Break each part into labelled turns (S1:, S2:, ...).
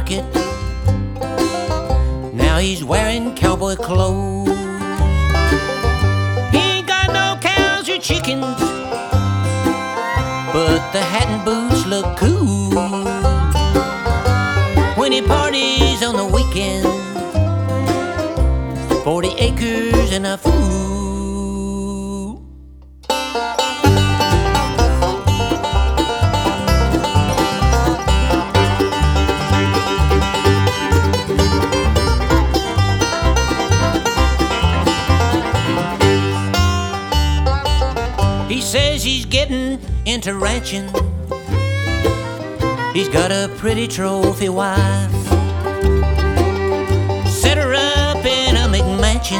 S1: market. Now he's wearing cowboy clothes. He ain't got no cows or chickens, but the hat and boots look cool. When he parties on the weekend, 40 acres and a fool. He says he's getting into ranching. He's got a pretty trophy wife, set her up in a McMansion,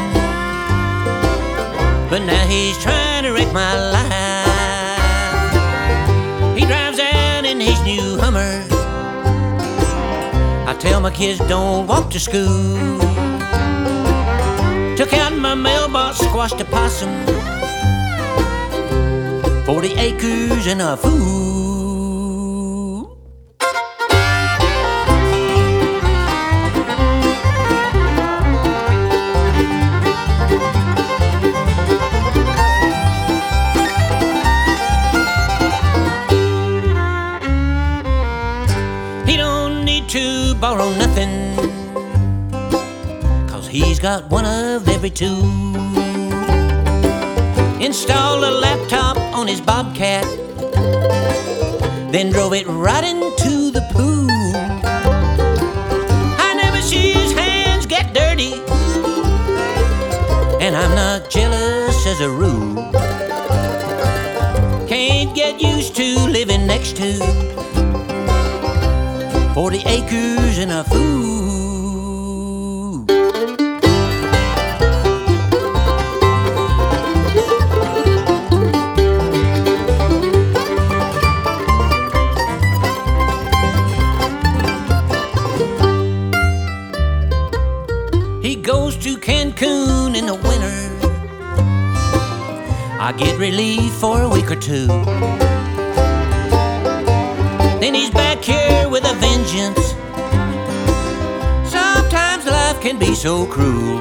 S1: but now he's trying to wreck my life. He drives out in his new Hummer. I tell my kids don't walk to school. Took out my mailbox, squashed a possum, 40 acres and a fool. He don't need to borrow nothing, 'cause he's got one of every two. Installed a laptop on his Bobcat, then drove it right into the pool. I never see his hands get dirty, and I'm not jealous as a rule. Can't get used to living next to 40 acres and a fool. He goes to Cancun in the winter. I get relief for a week or two. Then he's back here with a vengeance. Sometimes life can be so cruel.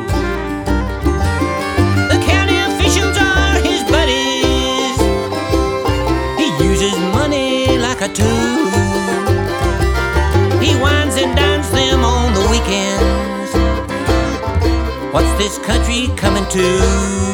S1: The county officials are his buddies. He uses money like a tool. He wines and dines them on the weekends. What's this country coming to?